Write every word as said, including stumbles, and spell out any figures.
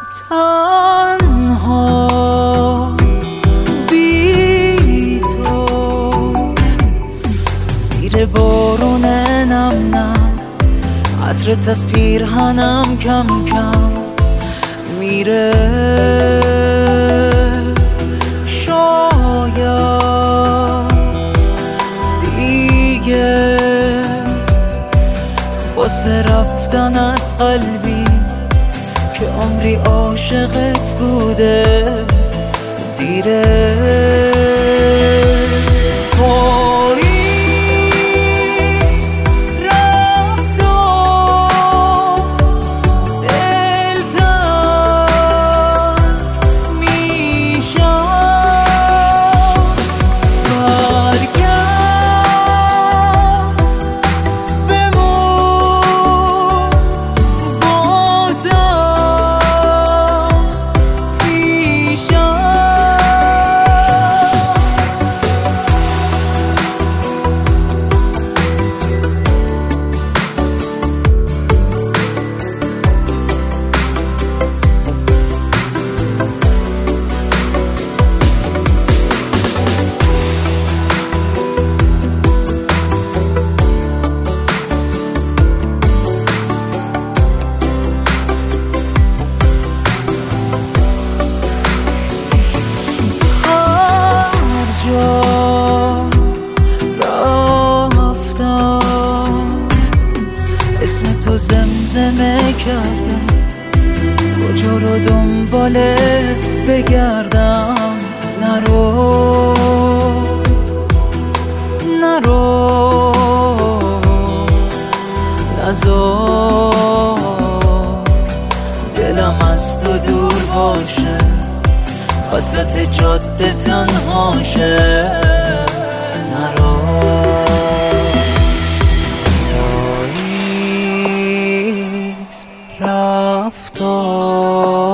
تنها بی تو زیر بارون نم نم عطرت از پیرهنم کم کم میره شاید دیگه واسه رفتن از قلبی که عمری عاشقت بوده دیره زمزمه کردم کجا رو دنبالت بگردم نرو نرو نذار دلم از تو دور باشه وسط جاده تنهاشه نرو رفتار